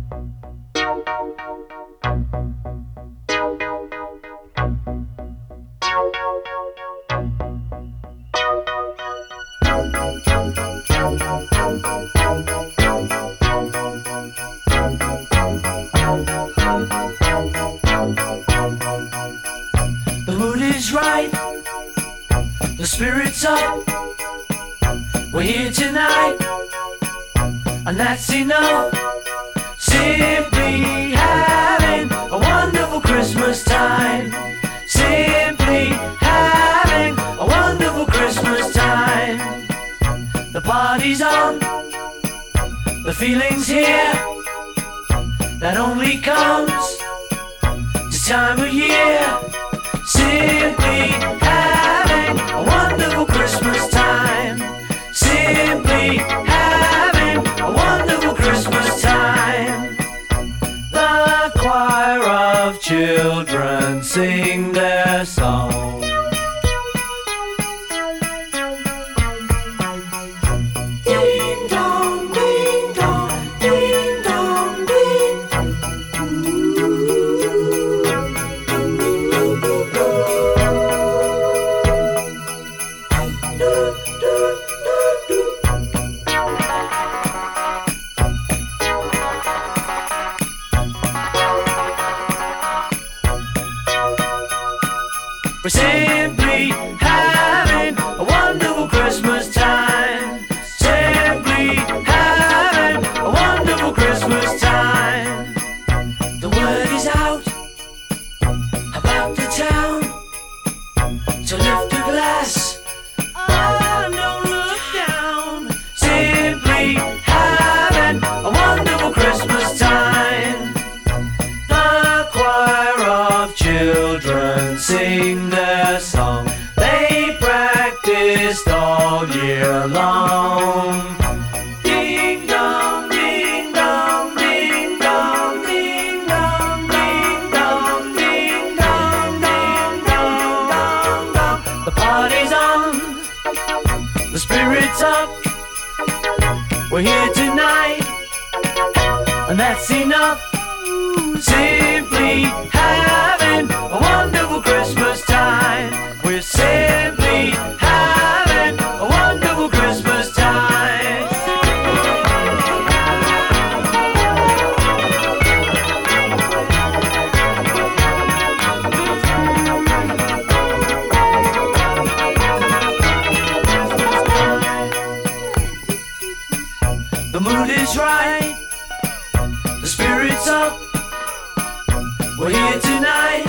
The mood is right, the spirit's up. We're here tonight, and that's enough. Simply having a wonderful Christmas time. Simply having a wonderful Christmas time. The party's on, the feeling's here. That only comes this time of year. Simply having a wonderful Christmas time. Simply having a wonderful Christmas time. The choir of children sing their song. Ding dong, ding dong, ding dong, ding. We're simply having a wonderful Christmas time. Simply having a wonderful Christmas time. The word is out about the town to lift a glass. Oh, don't look down. Simply having a wonderful Christmas time. The choir of children sing their song. They practiced all year long. Ding dong, ding dong, ding dong, ding dong, ding dong, ding dong, ding dong, dong, dong. The party's on, the spirit's up. We're here tonight, and that's enough. Simply having a wonderful Christmas time. We're simply having a wonderful Christmas time. The mood is right, the spirit's up. We're here tonight,